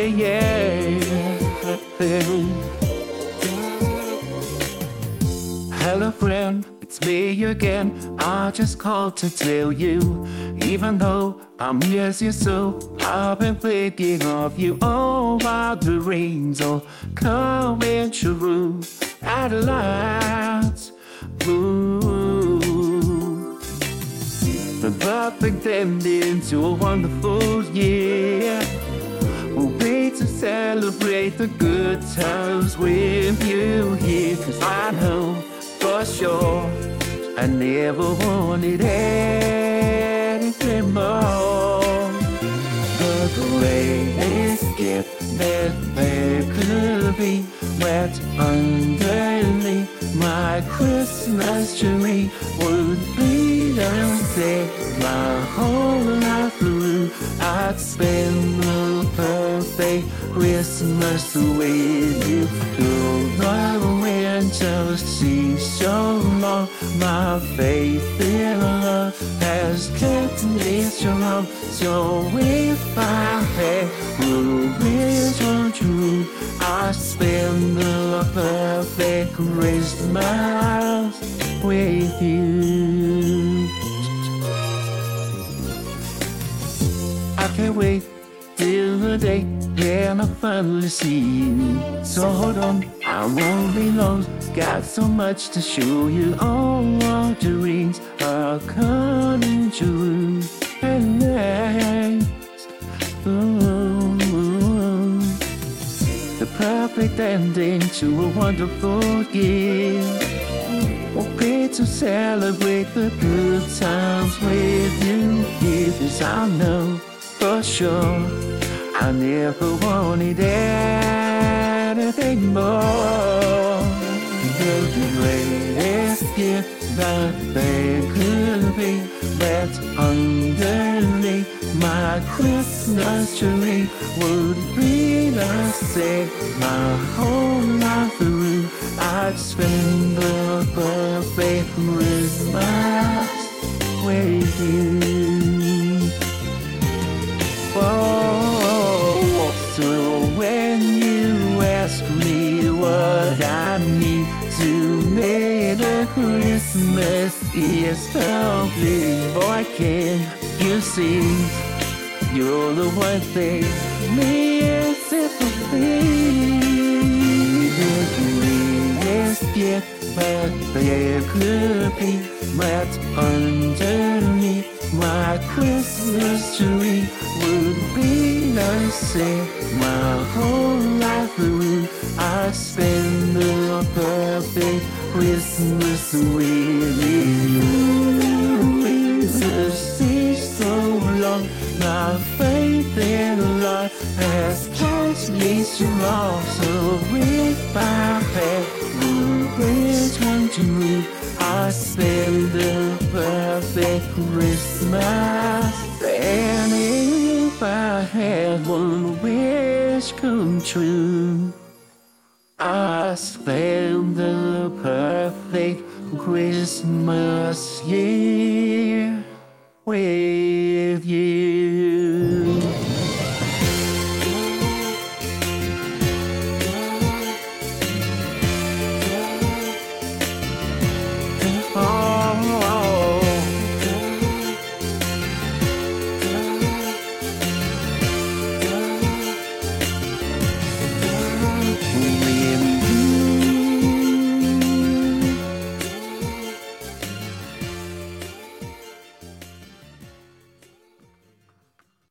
Hello friend, it's me again. I just called to tell you, even though I'm years your soul, I've been thinking of you. Oh, while the rains all coming true at last. Ooh, the perfect ending to a wonderful year. We'll wait to celebrate the good times with you here. 'Cause I know for sure I never wanted anything more. The greatest gift that there could be wrapped underneath my Christmas tree would be to say my whole life through I'd spend the perfect Christmas with you. Though the winter seems so long, my faith in love has kept me strong. So if I had a wish come true, I'd spend the perfect Christmas with you. I can't wait till the day when I finally see you. So hold on, I won't be long. Got so much to show you. All our dreams are coming true. Hey, ooh, the perfect ending to a wonderful year. We'll pay to celebrate the good times with you here. 'Cause I know for sure I never wanted anything more. The greatest gift that there could be that's underneath my Christmas tree would be to say my whole life through I'd spend the perfect Christmas with you. Oh, so when you ask me what I need to make a Christmas is complete, boy, can you see? You're the one thing me is sympathy. The greatest gift that there could be wrapped underneath my Christmas tree would be to say my whole life through I'd spend the perfect Christmas with you. Jesus is so long, my faith in love has kept me strong. So if I had the wish come true, I spend the perfect Christmas. And if I had one wish come true, I spend the perfect Christmas year with you.